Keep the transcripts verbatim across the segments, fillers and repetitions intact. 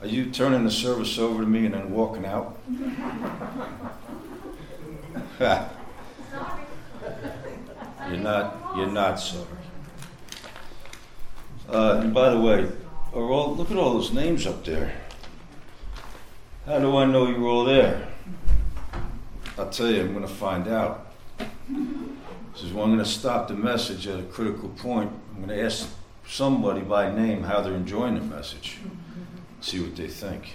Are you turning the service over to me and then walking out? You're not, you're not sorry. Uh, and by the way, are all, look at all those names up there. How do I know you're all there? I'll tell you, I'm going to find out. This is when I'm going to stop the message at a critical point. I'm going to ask somebody by name how they're enjoying the message. See what they think.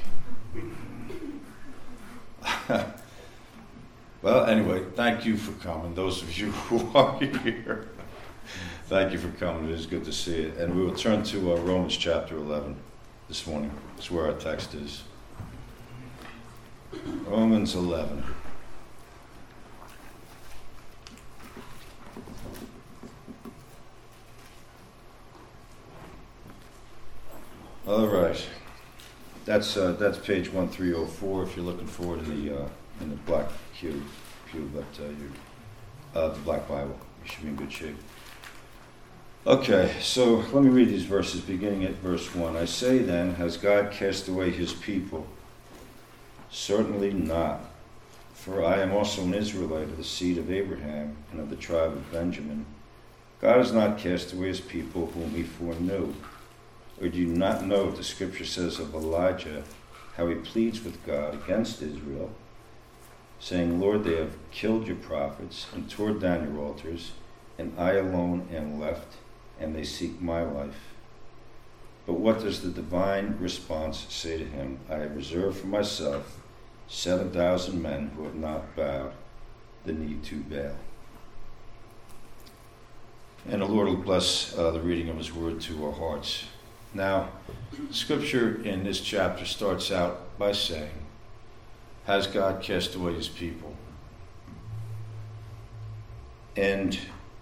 Well, anyway, thank you for coming. Those of you who are here, thank you for coming. It is good to see you. And we will turn to uh, Romans chapter eleven this morning. That's where our text is. Romans eleven. All right. That's uh, that's page one three oh four if you're looking for it in the uh, in the black pew pew that uh, you uh, the black Bible. You should be in good shape. Okay, so let me read these verses beginning at verse one. I say then, has God cast away his people? Certainly not. For I am also an Israelite of the seed of Abraham and of the tribe of Benjamin. God has not cast away his people whom he foreknew. Or do you not know what the scripture says of Elijah, how he pleads with God against Israel, saying, Lord, they have killed your prophets and torn down your altars, and I alone am left, and they seek my life. But what does the divine response say to him? I have reserved for myself seven thousand men who have not bowed the knee to Baal. And the Lord will bless uh, the reading of his word to our hearts. Now, scripture in this chapter starts out by saying, has God cast away his people? And,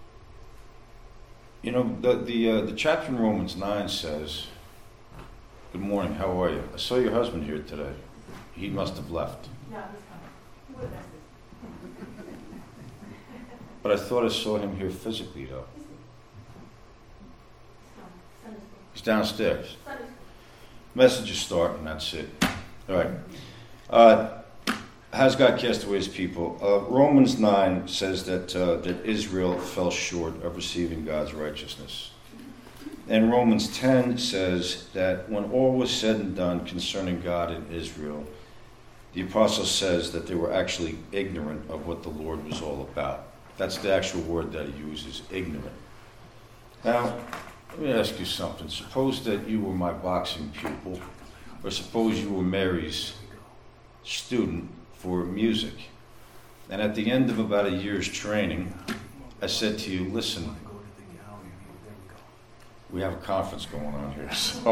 you know, the the, uh, the chapter in Romans nine says, good morning, how are you? I saw your husband here today. He must have left. No, he's coming. But I thought I saw him here physically, though. He's downstairs. Message is starting, that's it. All right. Uh, has God cast away his people? Uh, Romans nine says that uh, that Israel fell short of receiving God's righteousness. And Romans ten says that when all was said and done concerning God and Israel, the apostle says that they were actually ignorant of what the Lord was all about. That's the actual word that he uses, ignorant. Now, let me ask you something. Suppose that you were my boxing pupil, or suppose you were Mary's student for music. And at the end of about a year's training, I said to you, listen, we have a conference going on here, so...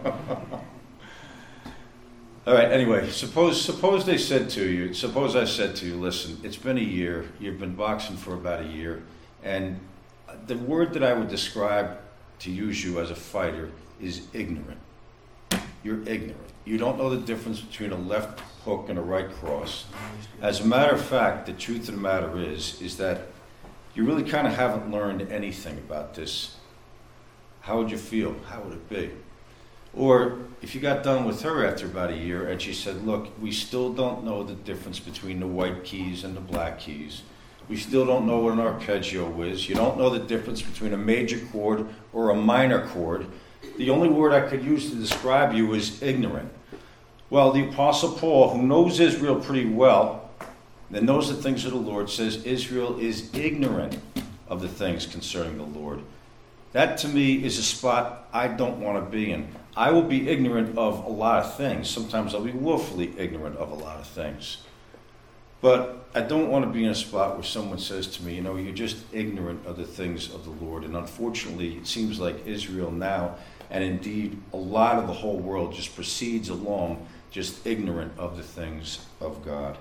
All right, anyway, suppose suppose they said to you, suppose I said to you, listen, it's been a year, you've been boxing for about a year, and the word that I would describe to use you as a fighter is ignorant. You're ignorant. You don't know the difference between a left hook and a right cross. As a matter of fact, the truth of the matter is, is that you really kind of haven't learned anything about this. How would you feel? How would it be? Or if you got done with her after about a year and she said, look, we still don't know the difference between the white keys and the black keys. We still don't know what an arpeggio is. You don't know the difference between a major chord or a minor chord. The only word I could use to describe you is ignorant. Well, the Apostle Paul, who knows Israel pretty well, and knows the things of the Lord, says Israel is ignorant of the things concerning the Lord. That to me is a spot I don't want to be in. I will be ignorant of a lot of things. Sometimes I'll be willfully ignorant of a lot of things. But I don't want to be in a spot where someone says to me, you know, you're just ignorant of the things of the Lord. And unfortunately, it seems like Israel now, and indeed a lot of the whole world, just proceeds along just ignorant of the things of God.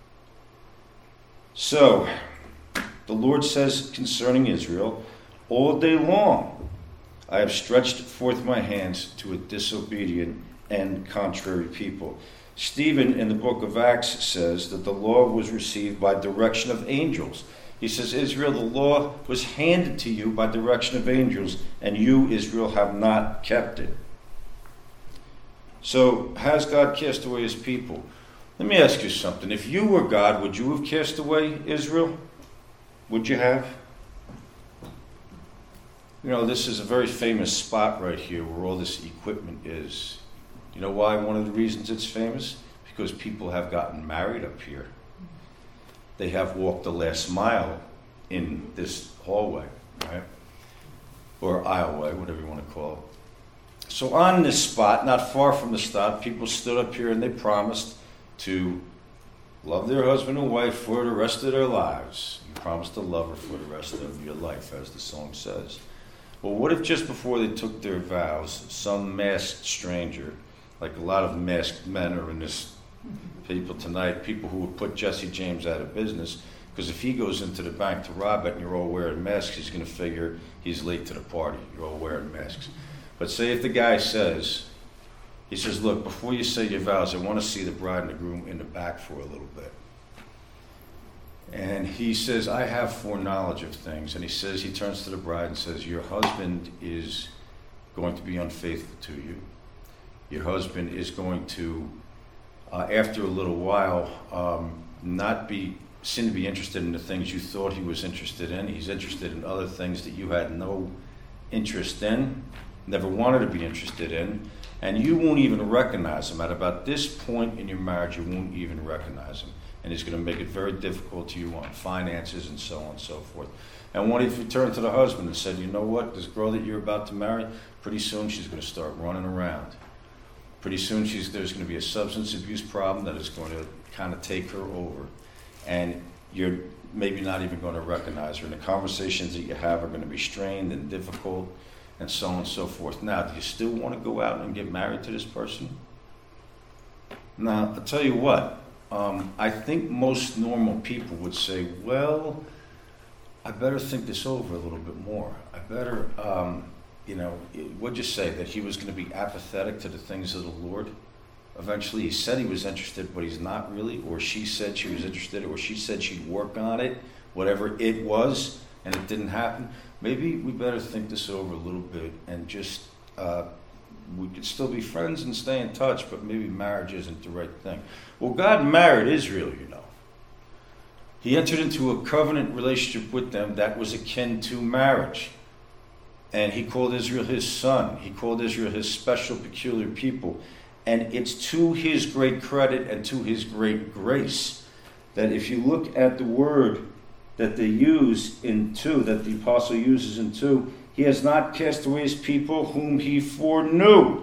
So, the Lord says concerning Israel, all day long I have stretched forth my hands to a disobedient and contrary people. Stephen in the book of Acts says that the law was received by direction of angels. He says, Israel, the law was handed to you by direction of angels, and you, Israel, have not kept it. So, has God cast away his people? Let me ask you something. If you were God, would you have cast away Israel? Would you have? You know, this is a very famous spot right here where all this equipment is. You know why one of the reasons it's famous? Because people have gotten married up here. They have walked the last mile in this hallway, right? Or aisleway, whatever you want to call it. So on this spot, not far from the spot, people stood up here and they promised to love their husband and wife for the rest of their lives. You promised to love her for the rest of your life, as the song says. Well, what if just before they took their vows, some masked stranger, like a lot of masked men are in this people tonight, people who would put Jesse James out of business, because if he goes into the bank to rob it and you're all wearing masks, he's going to figure he's late to the party. You're all wearing masks. But say if the guy says, he says, look, before you say your vows, I want to see the bride and the groom in the back for a little bit. And he says, I have foreknowledge of things. And he says, he turns to the bride and says, your husband is going to be unfaithful to you. Your husband is going to, uh, after a little while, um, not be, seem to be interested in the things you thought he was interested in. He's interested in other things that you had no interest in, never wanted to be interested in. And you won't even recognize him. At about this point in your marriage, you won't even recognize him. And he's going to make it very difficult to you on finances and so on and so forth. And what if you turned to the husband and said, you know what, this girl that you're about to marry, pretty soon she's going to start running around. Pretty soon she's, there's going to be a substance abuse problem that is going to kind of take her over. And you're maybe not even going to recognize her. And the conversations that you have are going to be strained and difficult and so on and so forth. Now, do you still want to go out and get married to this person? Now, I'll tell you what. Um, I think most normal people would say, well, I better think this over a little bit more. I better, um, you know, what'd you say? That he was going to be apathetic to the things of the Lord? Eventually, he said he was interested, but he's not really. Or she said she was interested, or she said she'd work on it, whatever it was, and it didn't happen. Maybe we better think this over a little bit and just, uh, we could still be friends and stay in touch, but maybe marriage isn't the right thing. Well, God married Israel, you know. He entered into a covenant relationship with them that was akin to marriage. And he called Israel his son. He called Israel his special, peculiar people. And it's to his great credit and to his great grace that if you look at the word that they use in two, that the apostle uses in two, he has not cast away his people whom he foreknew.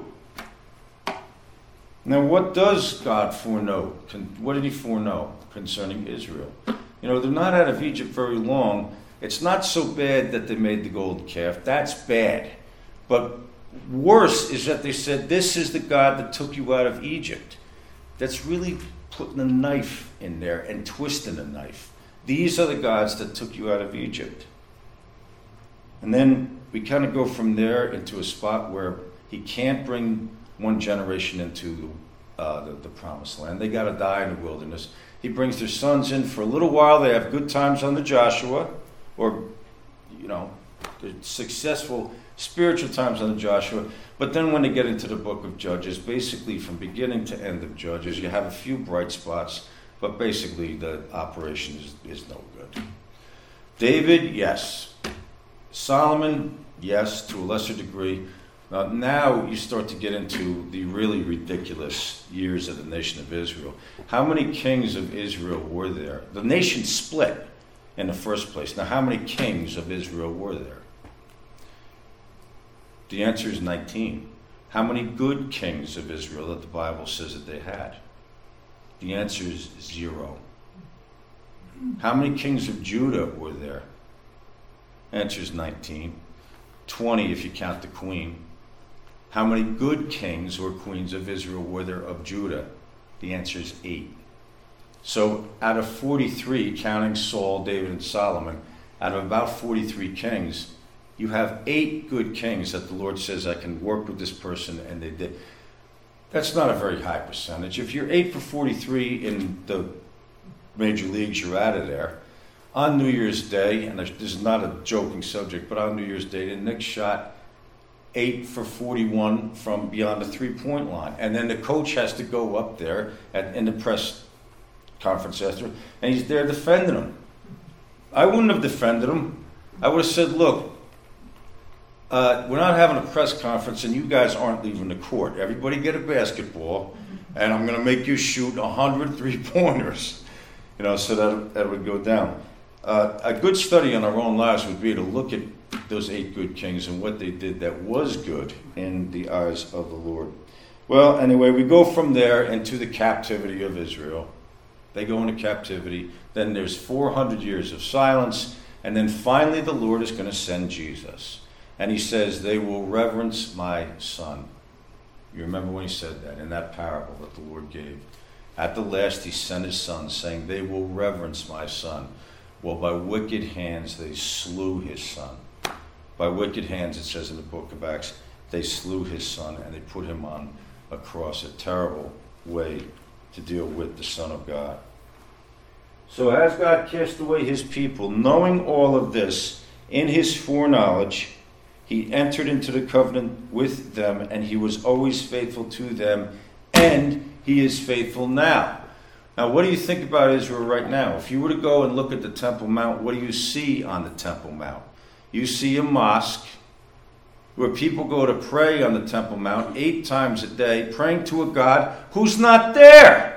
Now, what does God foreknow? What did he foreknow concerning Israel? You know, they're not out of Egypt very long. It's not so bad that they made the golden calf. That's bad. But worse is that they said, this is the God that took you out of Egypt. That's really putting a knife in there and twisting a knife. These are the gods that took you out of Egypt. And then we kind of go from there into a spot where he can't bring one generation into uh, the, the promised land. They got to die in the wilderness. He brings their sons in for a little while. They have good times under Joshua, or, you know, successful spiritual times under Joshua. But then when they get into the book of Judges, basically from beginning to end of Judges, you have a few bright spots, but basically the operation is, is no good. David, yes. Solomon, yes, to a lesser degree. Uh, now you start to get into the really ridiculous years of the nation of Israel. How many kings of Israel were there? The nation split in the first place. Now, how many kings of Israel were there? The answer is nineteen. How many good kings of Israel that the Bible says that they had? The answer is zero. How many kings of Judah were there? Answer is nineteen. twenty if you count the queen. How many good kings or queens of Israel were there of Judah? The answer is eight. So out of forty-three, counting Saul, David, and Solomon, out of about forty-three kings, you have eight good kings that the Lord says, I can work with this person, and they did. That's not a very high percentage. If you're eight for forty-three in the major leagues, you're out of there. On New Year's Day, and this is not a joking subject, but on New Year's Day, the Knicks shot eight for forty-one from beyond the three-point line. And then the coach has to go up there at, in the press conference after, and he's there defending him. I wouldn't have defended him. I would have said, look, uh, we're not having a press conference and you guys aren't leaving the court. Everybody get a basketball and I'm going to make you shoot one hundred three-pointers. You know, so that, that would go down. Uh, a good study on our own lives would be to look at those eight good kings and what they did that was good in the eyes of the Lord. Well, anyway, we go from there into the captivity of Israel. They go into captivity. Then there's four hundred years of silence. And then finally the Lord is going to send Jesus. And he says, they will reverence my son. You remember when he said that in that parable that the Lord gave. At the last he sent his son, saying, they will reverence my son. Well, by wicked hands they slew his son. By wicked hands, it says in the book of Acts, they slew his son and they put him on a cross. A terrible way to deal with the Son of God. So as God cast away his people, knowing all of this, in his foreknowledge, he entered into the covenant with them, and he was always faithful to them, and he is faithful now. Now, what do you think about Israel right now? If you were to go and look at the Temple Mount, what do you see on the Temple Mount? You see a mosque where people go to pray on the Temple Mount eight times a day, praying to a God who's not there.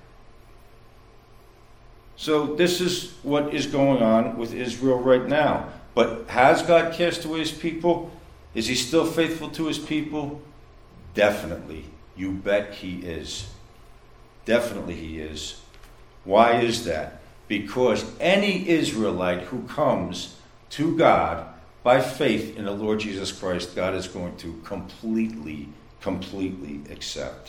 So this is what is going on with Israel right now. But has God cast away his people? Is he still faithful to his people? Definitely. You bet he is. Definitely he is. Why is that? Because any Israelite who comes to God by faith in the Lord Jesus Christ, God is going to completely, completely accept.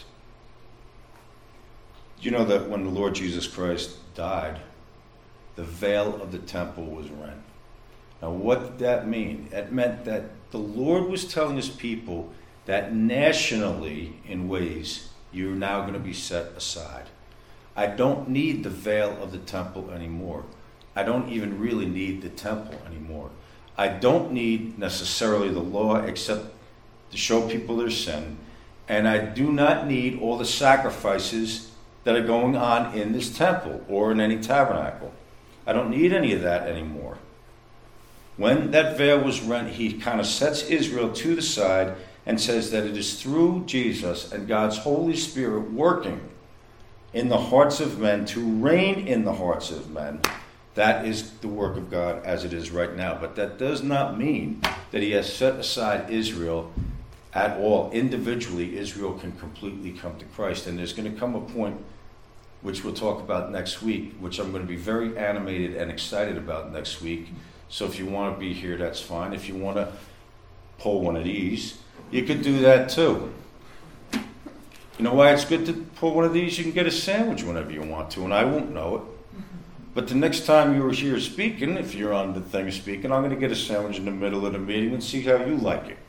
You know that when the Lord Jesus Christ died, the veil of the temple was rent. Now, what did that mean? It meant that the Lord was telling his people that nationally, in ways, you're now going to be set aside. I don't need the veil of the temple anymore. I don't even really need the temple anymore. I don't need necessarily the law except to show people their sin. And I do not need all the sacrifices that are going on in this temple or in any tabernacle. I don't need any of that anymore. When that veil was rent, he kind of sets Israel to the side and says that it is through Jesus and God's Holy Spirit working in the hearts of men to reign in the hearts of men. That is the work of God as it is right now. But that does not mean that he has set aside Israel at all. Individually, Israel can completely come to Christ. And there's going to come a point, which we'll talk about next week, which I'm going to be very animated and excited about next week. So if you want to be here, that's fine. If you want to pull one of these, you could do that too. You know why it's good to pull one of these? You can get a sandwich whenever you want to, and I won't know it. But the next time you're here speaking, if you're on the thing speaking, I'm going to get a sandwich in the middle of the meeting and see how you like it.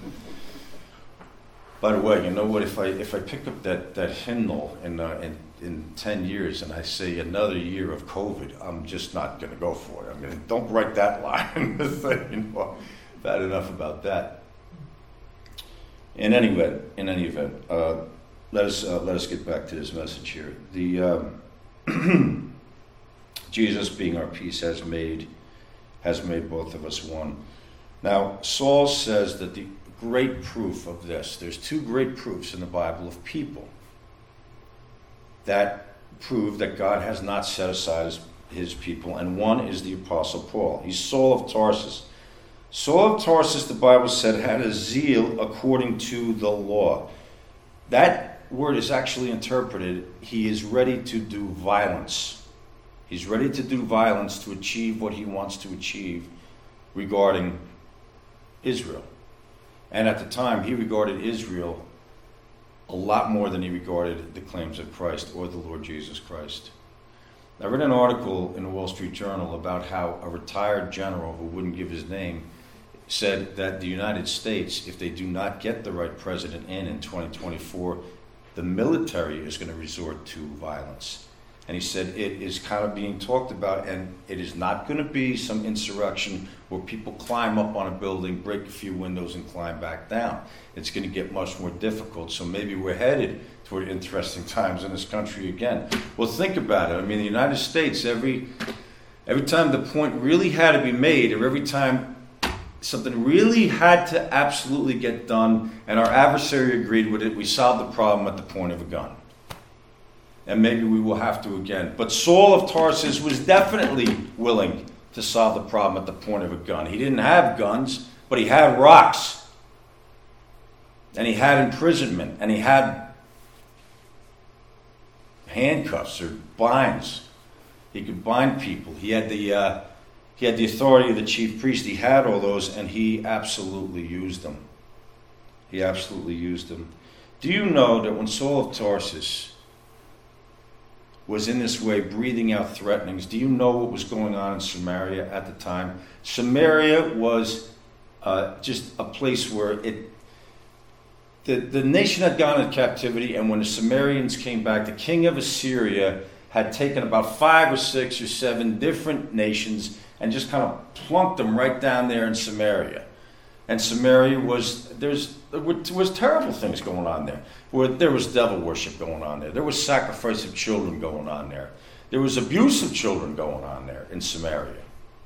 By the way, you know what? If I if I pick up that, that hymnal in, uh, in in ten years and I say another year of COVID, I'm just not going to go for it. I'm going to, don't write that line. You know, bad enough about that. In any event, in any event, uh, let us uh, let us get back to this message here. The um, Jesus, being our peace, has made has made both of us one. Now, Saul says that the great proof of this, there's two great proofs in the Bible of people that prove that God has not set aside his, his people, and one is the Apostle Paul. He's Saul of Tarsus. Saul of Tarsus, the Bible said, had a zeal according to the law. That word is actually interpreted, he is ready to do violence. He's ready to do violence to achieve what he wants to achieve regarding Israel. And at the time, he regarded Israel a lot more than he regarded the claims of Christ or the Lord Jesus Christ. I read an article in the Wall Street Journal about how a retired general who wouldn't give his name said that the United States, if they do not get the right president in in twenty twenty-four, the military is going to resort to violence. And he said it is kind of being talked about, and it is not going to be some insurrection where people climb up on a building, break a few windows, and climb back down. It's going to get much more difficult. So maybe we're headed toward interesting times in this country again. Well, think about it. I mean, the United States, every every time the point really had to be made, or every time something really had to absolutely get done, and our adversary agreed with it, we solved the problem at the point of a gun. And maybe we will have to again. But Saul of Tarsus was definitely willing to solve the problem at the point of a gun. He didn't have guns, but he had rocks. And he had imprisonment. And he had handcuffs or binds. He could bind people. He had the uh, he had the authority of the chief priest. He had all those, and he absolutely used them. He absolutely used them. Do you know that when Saul of Tarsus was in this way breathing out threatenings, do you know what was going on in Samaria at the time? Samaria was uh, just a place where it the, the nation had gone into captivity, and when the Samaritans came back, the king of Assyria had taken about five or six or seven different nations and just kind of plunked them right down there in Samaria. And Samaria was, there's, there was terrible things going on there. Where there was devil worship going on there. There was sacrifice of children going on there. There was abuse of children going on there in Samaria.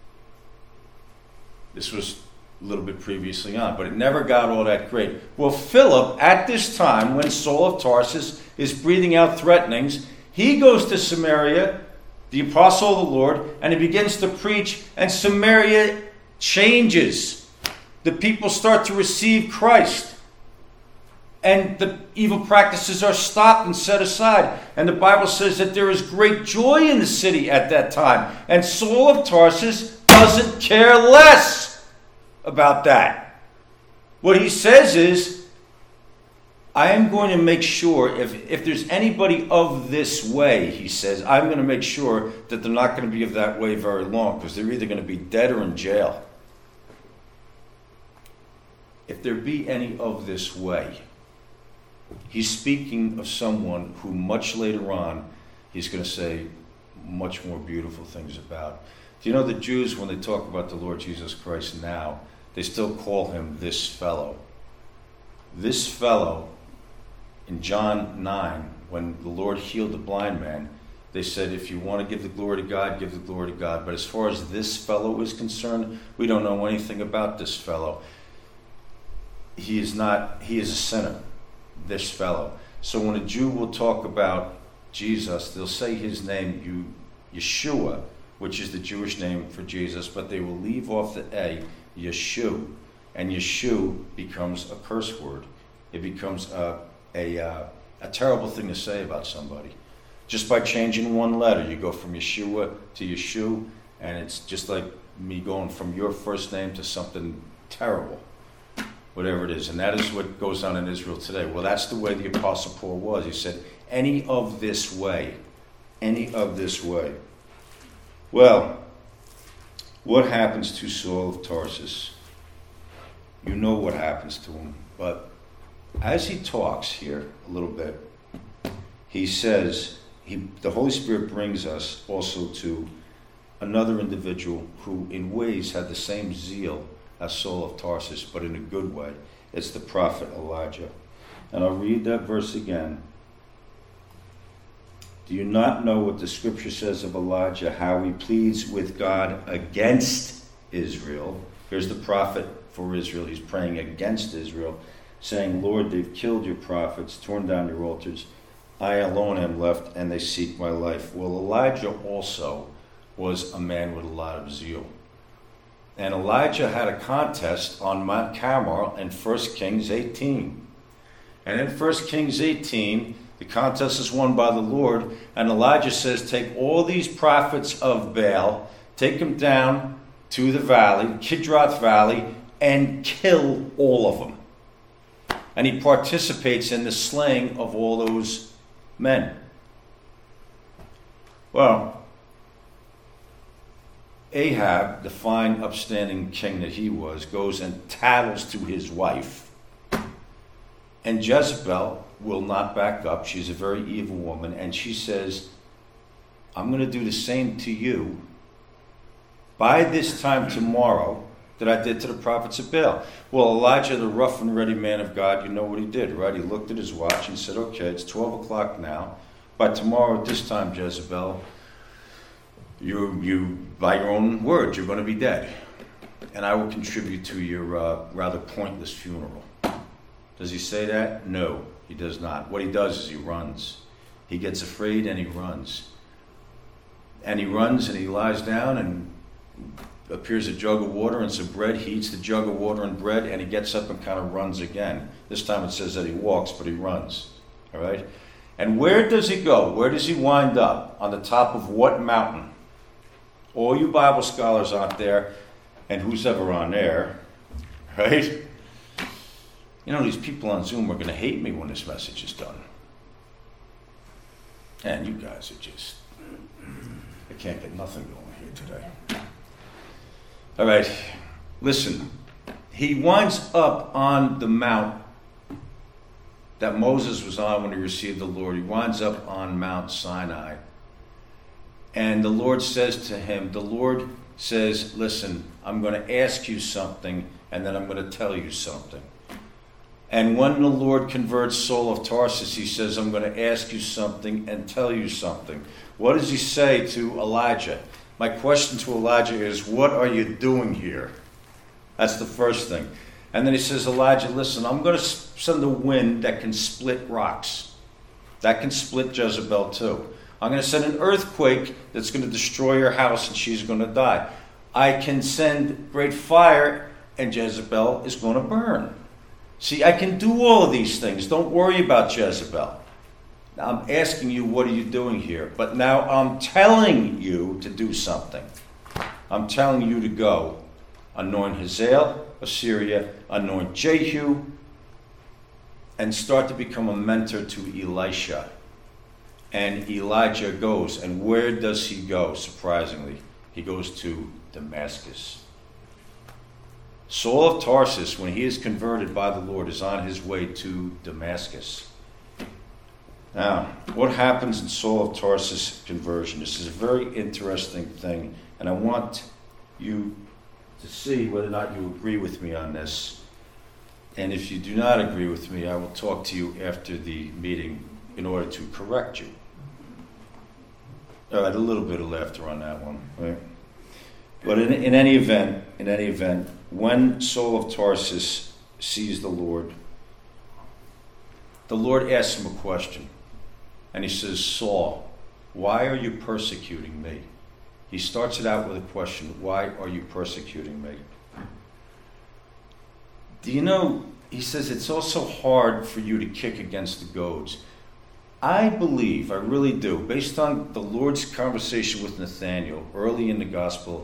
This was a little bit previously on, but it never got all that great. Well, Philip, at this time, when Saul of Tarsus is breathing out threatenings, he goes to Samaria, the apostle of the Lord, and he begins to preach, and Samaria changes. The people start to receive Christ. And the evil practices are stopped and set aside. And the Bible says that there is great joy in the city at that time. And Saul of Tarsus doesn't care less about that. What he says is, I am going to make sure, if, if there's anybody of this way, he says, I'm going to make sure that they're not going to be of that way very long, because they're either going to be dead or in jail. If there be any of this way, he's speaking of someone who much later on he's going to say much more beautiful things about. Do you know the Jews, when they talk about the Lord Jesus Christ now, they still call him this fellow. This fellow, in John nine, when the Lord healed the blind man, they said, if you want to give the glory to God, give the glory to God. But as far as this fellow is concerned, we don't know anything about this fellow. He is not, he is a sinner, this fellow. So when a Jew will talk about Jesus, they'll say his name, you, Yeshua, which is the Jewish name for Jesus, but they will leave off the A, Yeshu. And Yeshu becomes a curse word. It becomes a, a, uh, a terrible thing to say about somebody. Just by changing one letter, you go from Yeshua to Yeshu, and it's just like me going from your first name to something terrible. Whatever it is. And that is what goes on in Israel today. Well, that's the way the Apostle Paul was. He said, any of this way. Any of this way. Well, what happens to Saul of Tarsus? You know what happens to him. But as he talks here a little bit, he says, he, the Holy Spirit brings us also to another individual who in ways had the same zeal as Saul of Tarsus, but in a good way. It's the prophet Elijah. And I'll read that verse again. Do you not know what the scripture says of Elijah, how he pleads with God against Israel? Here's the prophet for Israel. He's praying against Israel, saying, Lord, they've killed your prophets, torn down your altars. I alone am left, and they seek my life. Well, Elijah also was a man with a lot of zeal. And Elijah had a contest on Mount Carmel in First Kings eighteen. And in First Kings eighteen, the contest is won by the Lord. And Elijah says, take all these prophets of Baal, take them down to the valley, Kidroth Valley, and kill all of them. And he participates in the slaying of all those men. Well, Ahab, the fine, upstanding king that he was, goes and tattles to his wife. And Jezebel will not back up. She's a very evil woman. And she says, I'm going to do the same to you by this time tomorrow that I did to the prophets of Baal. Well, Elijah, the rough and ready man of God, you know what he did, right? He looked at his watch and said, okay, it's twelve o'clock now. By tomorrow at this time, Jezebel, you, you by your own words, you're going to be dead. And I will contribute to your uh, rather pointless funeral. Does he say that? No, he does not. What he does is he runs. He gets afraid and he runs. And he runs and he lies down and appears a jug of water and some bread. He eats the jug of water and bread and he gets up and kind of runs again. This time it says that he walks, but he runs. All right? And where does he go? Where does he wind up? On the top of what mountain? All you Bible scholars out there, and who's ever on there, right? You know, these people on Zoom are going to hate me when this message is done. And you guys are just, I can't get nothing going here today. All right, listen. He winds up on the mount that Moses was on when he received the Lord. He winds up on Mount Sinai. And the Lord says to him, the Lord says, listen, I'm going to ask you something, and then I'm going to tell you something. And when the Lord converts Saul of Tarsus, he says, I'm going to ask you something and tell you something. What does he say to Elijah? My question to Elijah is, what are you doing here? That's the first thing. And then he says, Elijah, listen, I'm going to send a wind that can split rocks. That can split Jezebel too. I'm going to send an earthquake that's going to destroy her house and she's going to die. I can send great fire and Jezebel is going to burn. See, I can do all of these things. Don't worry about Jezebel. Now, I'm asking you, what are you doing here? But now I'm telling you to do something. I'm telling you to go. Anoint Hazael, Assyria, anoint Jehu, and start to become a mentor to Elisha. And Elijah goes. And where does he go, surprisingly? He goes to Damascus. Saul of Tarsus, when he is converted by the Lord, is on his way to Damascus. Now, what happens in Saul of Tarsus' conversion? This is a very interesting thing, and I want you to see whether or not you agree with me on this. And if you do not agree with me, I will talk to you after the meeting in order to correct you. All right, a little bit of laughter on that one, right? But in, in any event, in any event, when Saul of Tarsus sees the Lord, the Lord asks him a question. And he says, Saul, why are you persecuting me? He starts it out with a question. Why are you persecuting me? Do you know, he says, it's also hard for you to kick against the goads. I believe, I really do, based on the Lord's conversation with Nathanael early in the gospel,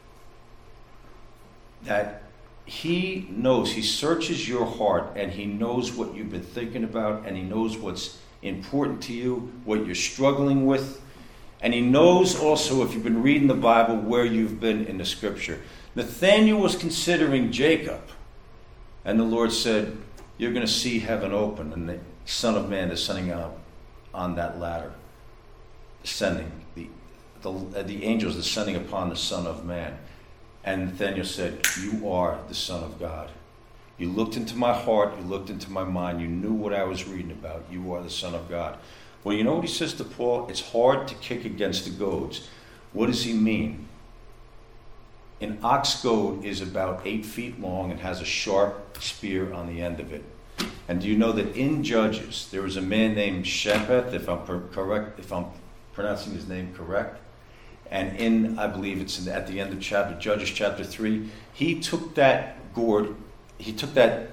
that he knows, he searches your heart, and he knows what you've been thinking about, and he knows what's important to you, what you're struggling with, and he knows also, if you've been reading the Bible, where you've been in the scripture. Nathanael was considering Jacob, and the Lord said, you're going to see heaven open, and the Son of Man descending out on that ladder, descending, the, the, uh, the angels descending upon the Son of Man. And Nathanael said, you are the Son of God. You looked into my heart, you looked into my mind, you knew what I was reading about. You are the Son of God. Well, you know what he says to Paul? It's hard to kick against the goads. What does he mean? An ox goad is about eight feet long and has a sharp spear on the end of it. And do you know that in Judges, there was a man named Shepheth, if I'm per- correct, if I'm pronouncing his name correct, and in, I believe it's in, at the end of chapter Judges chapter three, he took that gourd, he took that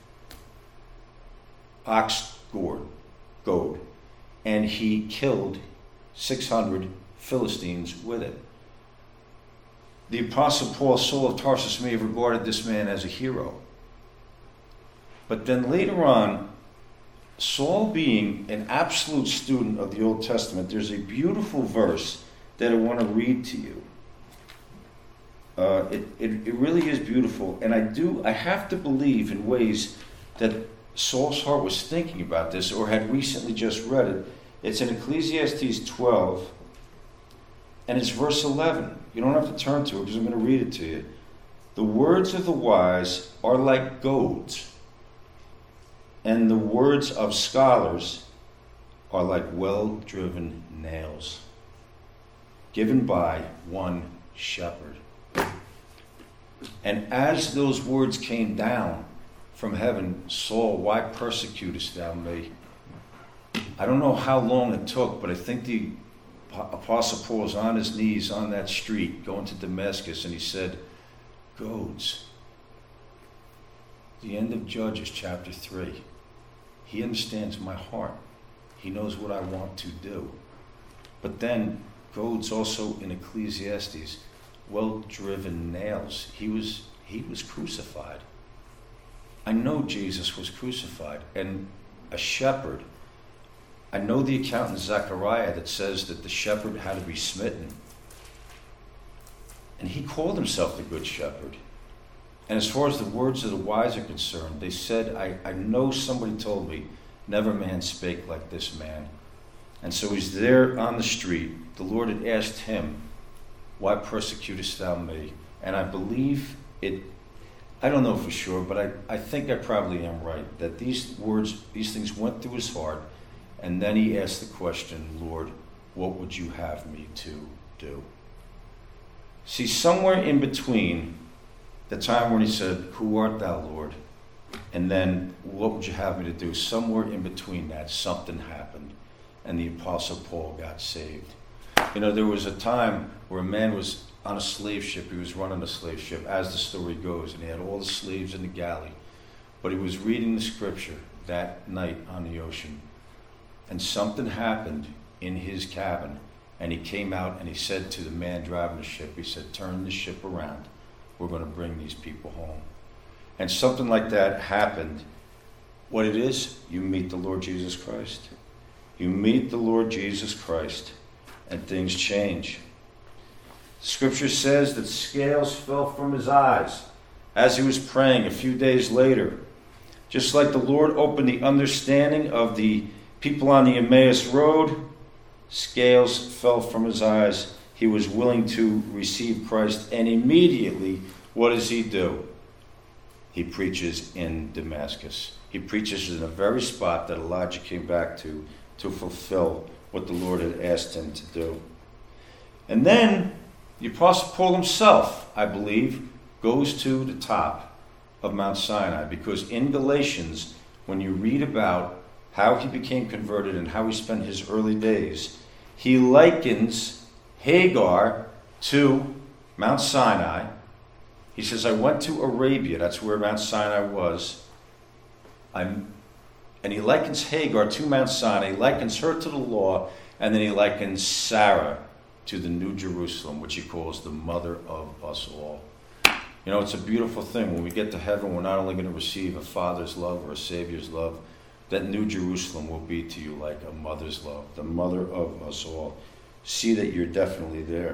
ox gourd, goad, and he killed six hundred Philistines with it. The Apostle Paul, Saul of Tarsus, may have regarded this man as a hero. But then later on, Saul being an absolute student of the Old Testament, there's a beautiful verse that I want to read to you. Uh, it, it, it really is beautiful. And I do, I have to believe in ways that Saul's heart was thinking about this or had recently just read it. It's in Ecclesiastes twelve, And it's verse eleven. You don't have to turn to it because I'm going to read it to you. The words of the wise are like goads, and the words of scholars are like well-driven nails, given by one shepherd. And as those words came down from heaven, Saul, why persecutest thou me? I don't know how long it took, but I think the Apostle Paul was on his knees on that street going to Damascus, and he said, goads. The end of Judges chapter three. He understands my heart. He knows what I want to do. But then, goads also in Ecclesiastes, well-driven nails. He was, he was crucified. I know Jesus was crucified, and a shepherd. I know the account in Zechariah that says that the shepherd had to be smitten. And he called himself the good shepherd. And as far as the words of the wise are concerned, they said, I, I know somebody told me, never man spake like this man. And so he's there on the street. The Lord had asked him, why persecutest thou me? And I believe it, I don't know for sure, but I, I think I probably am right, that these words, these things went through his heart. And then he asked the question, Lord, what would you have me to do? See, somewhere in between the time when he said, who art thou, Lord? And then, what would you have me to do? Somewhere in between that, something happened. And the Apostle Paul got saved. You know, there was a time where a man was on a slave ship. He was running a slave ship, as the story goes. And he had all the slaves in the galley. But he was reading the scripture that night on the ocean. And something happened in his cabin, and he came out and he said to the man driving the ship, he said, turn the ship around. We're going to bring these people home. And something like that happened. What it is, you meet the Lord Jesus Christ. You meet the Lord Jesus Christ, and things change. Scripture says that scales fell from his eyes as he was praying a few days later. Just like the Lord opened the understanding of the people on the Emmaus Road, scales fell from his eyes. He was willing to receive Christ, and immediately, what does he do? He preaches in Damascus. He preaches in the very spot that Elijah came back to to fulfill what the Lord had asked him to do. And then the Apostle Paul himself, I believe, goes to the top of Mount Sinai, because in Galatians, when you read about how he became converted and how he spent his early days, he likens Hagar to Mount Sinai. He says, I went to Arabia, that's where Mount Sinai was. I'm, and he likens Hagar to Mount Sinai, he likens her to the law, and then he likens Sarah to the New Jerusalem, which he calls the mother of us all. You know, it's a beautiful thing. When we get to heaven, we're not only going to receive a father's love or a savior's love, that New Jerusalem will be to you like a mother's love, the mother of us all. See that you're definitely there.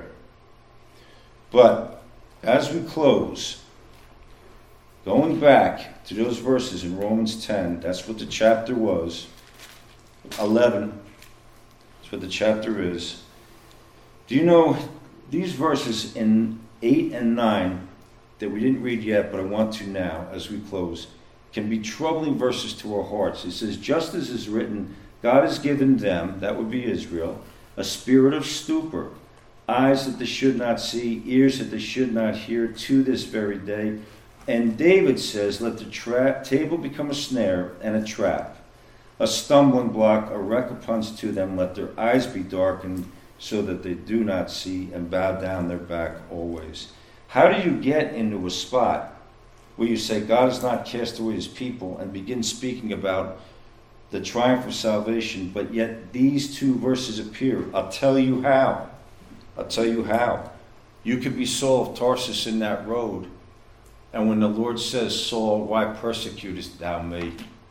But as we close, going back to those verses in Romans ten, that's what the chapter was. eleven, that's what the chapter is. Do you know these verses in eight and nine that we didn't read yet, but I want to now as we close, can be troubling verses to our hearts. It says, just as is written, God has given them, that would be Israel, a spirit of stupor, eyes that they should not see, ears that they should not hear, to this very day. And David says, let the tra- table become a snare and a trap, a stumbling block, a recompense to them. Let their eyes be darkened so that they do not see, and bow down their back always. How do you get into a spot where you say God has not cast away his people and begin speaking about the triumph of salvation, but yet these two verses appear? I'll tell you how. I'll tell you how. You could be Saul of Tarsus in that road, and when the Lord says, Saul, why persecutest thou me?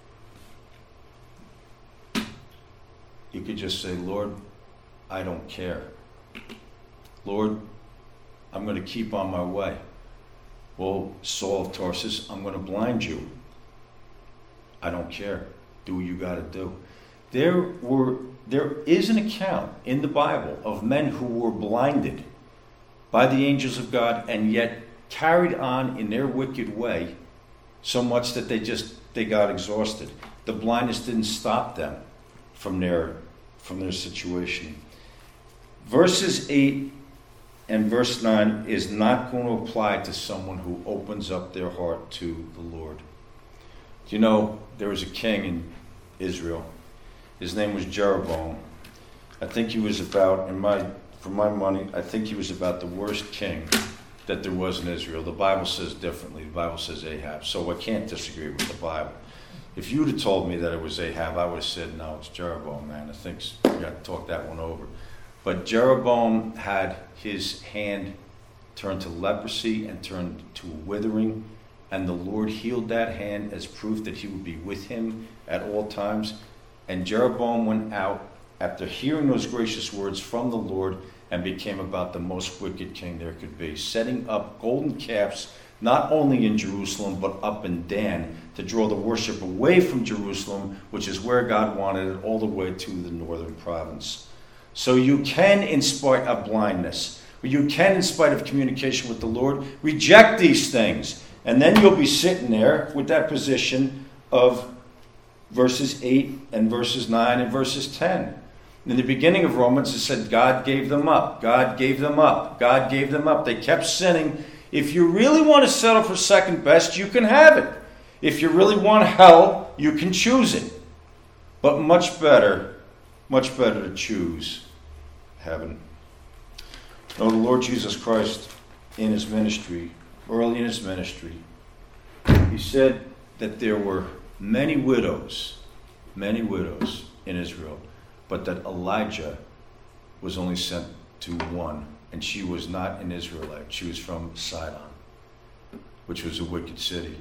You could just say, Lord, I don't care. Lord, I'm going to keep on my way. Well, Saul of Tarsus, I'm going to blind you. I don't care. Do what you got to do. There were there is an account in the Bible of men who were blinded by the angels of God and yet carried on in their wicked way so much that they just they got exhausted. The blindness didn't stop them from their from their situation. Verses eight and verse nine is not going to apply to someone who opens up their heart to the Lord. Do you know there was a king in Israel? His name was Jeroboam. I think he was about, in my for my money, I think he was about the worst king that there was in Israel. The Bible says differently. The Bible says Ahab. So I can't disagree with the Bible. If you would have told me that it was Ahab, I would have said, no, it's Jeroboam, man. I think we got to talk that one over. But Jeroboam had his hand turned to leprosy and turned to withering, and the Lord healed that hand as proof that he would be with him at all times. And Jeroboam went out after hearing those gracious words from the Lord and became about the most wicked king there could be, setting up golden calves not only in Jerusalem but up in Dan to draw the worship away from Jerusalem, which is where God wanted it, all the way to the northern province. So you can, in spite of blindness, you can, in spite of communication with the Lord, reject these things. And then you'll be sitting there with that position of verses eight and verses nine and verses ten. In the beginning of Romans, it said God gave them up. God gave them up. God gave them up. They kept sinning. If you really want to settle for second best, you can have it. If you really want hell, you can choose it. But much better, much better to choose heaven. No, the Lord Jesus Christ, in his ministry, early in his ministry, he said that there were many widows, many widows in Israel, but that Elijah was only sent to one, and she was not an Israelite. She was from Sidon, which was a wicked city.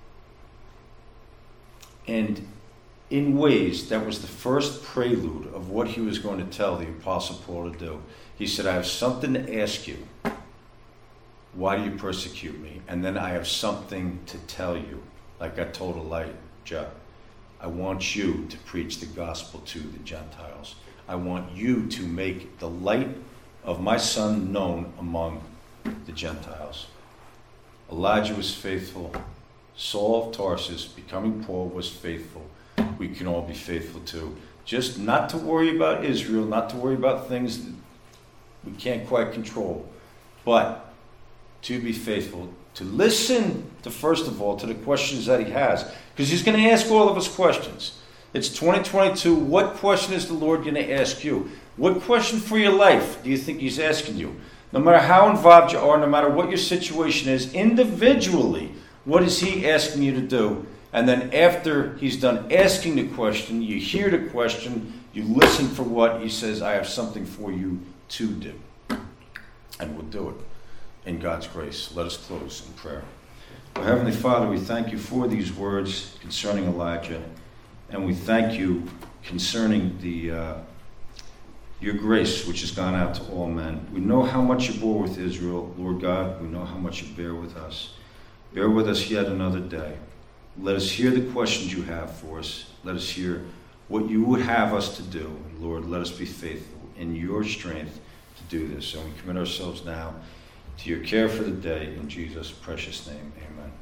And in ways, that was the first prelude of what he was going to tell the Apostle Paul to do. He said, I have something to ask you. Why do you persecute me? And then I have something to tell you, like I told Elijah. I want you to preach the gospel to the Gentiles. I want you to make the light of my son known among the Gentiles. Elijah was faithful. Saul of Tarsus, becoming Paul, was faithful. We can all be faithful too. Just not to worry about Israel, not to worry about things that we can't quite control, but to be faithful, to listen to, first of all, to the questions that he has. Because he's going to ask all of us questions. It's twenty twenty-two. What question is the Lord going to ask you? What question for your life do you think he's asking you? No matter how involved you are, no matter what your situation is, individually, what is he asking you to do? And then after he's done asking the question, you hear the question, you listen for what he says, I have something for you to do. And we'll do it in God's grace. Let us close in prayer. Well, Heavenly Father, we thank you for these words concerning Elijah, and we thank you concerning the uh, your grace which has gone out to all men. We know how much you bore with Israel, Lord God. We know how much you bear with us. Bear with us yet another day. Let us hear the questions you have for us. Let us hear what you would have us to do. And Lord, let us be faithful in your strength to do this. And we commit ourselves now to your care for the day. In Jesus' precious name,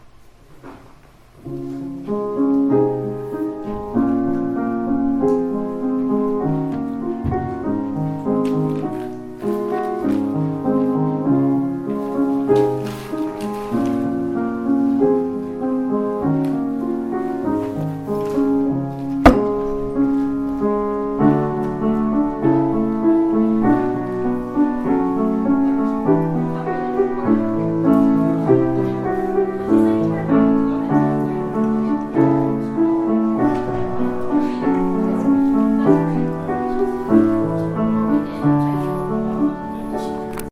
amen.